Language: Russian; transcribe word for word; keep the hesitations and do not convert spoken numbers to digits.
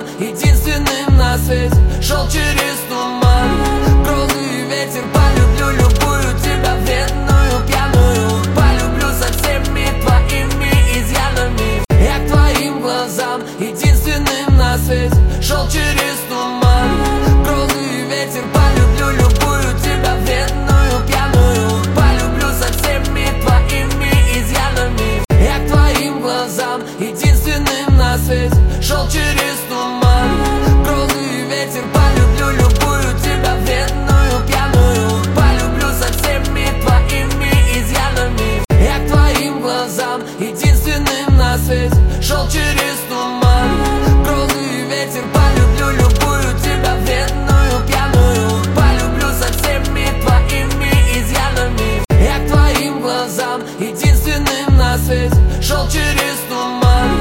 единственным на свете. Шел через туман, грозы и ветер. Полюблю любую тебя, вредную, пьяную. Полюблю со всеми твоими изъянами. Я к твоим глазам, единственным на свете. Шел через туман, грозы и ветер. Полюблю любую тебя, вредную, пьяную. Полюблю со всеми твоими изъянами. Я к твоим глазам, единственным на свете. Шел через туман, грозы и ветер. Полюблю любую тебя, вредную, пьяную. Полюблю со всеми твоими изъянами. Я к твоим глазам, единственным на свете. Шел через туман, грозы и ветер. Полюблю любую тебя, вредную, пьяную. Полюблю со всеми твоими изъянами. Я к твоим глазам, единственным на свете. Шел через туман.